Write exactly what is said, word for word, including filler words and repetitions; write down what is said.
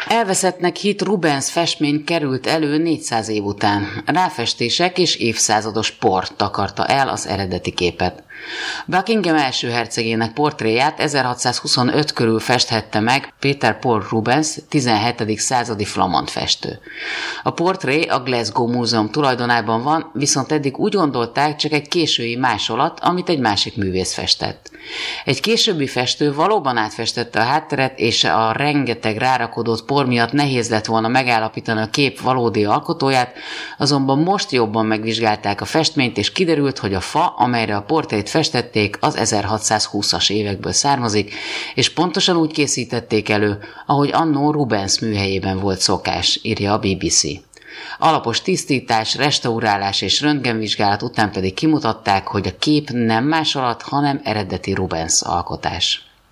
Elveszettnek hitt Rubens festmény került elő négyszáz év után. Ráfestések és évszázados por takarta el az eredeti képet. Buckingham első hercegének portréját ezerhatszázhuszonöt körül festhette meg Peter Paul Rubens, tizenhetedik századi flamand festő. A portré a Glasgow Múzeum tulajdonában van, viszont eddig úgy gondolták, csak egy késői másolat, amit egy másik művész festett. Egy későbbi festő valóban átfestette a hátteret, és a rengeteg rárakodott por miatt nehéz lett volna megállapítani a kép valódi alkotóját, azonban most jobban megvizsgálták a festményt, és kiderült, hogy a fa, amelyre a portrét festették, az ezerhatszázhúszas évekből származik, és pontosan úgy készítették elő, ahogy annó Rubens műhelyében volt szokás, írja a bé bé cé. Alapos tisztítás, restaurálás és röntgenvizsgálat után pedig kimutatták, hogy a kép nem másolat, hanem eredeti Rubens alkotás.